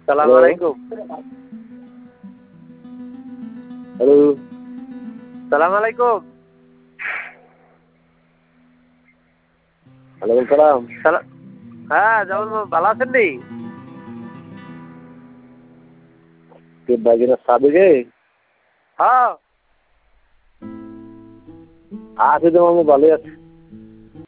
সালাম আলাইকুম। হ্যালো, সালাম আলাইকুম। ওয়ালাইকুম সালাম। হ্যাঁ, যেমন ভালো আছেন নি? কে বাগিনা সাবেকে? হ্যাঁ। আছে তো, আমি ভালোই আছি।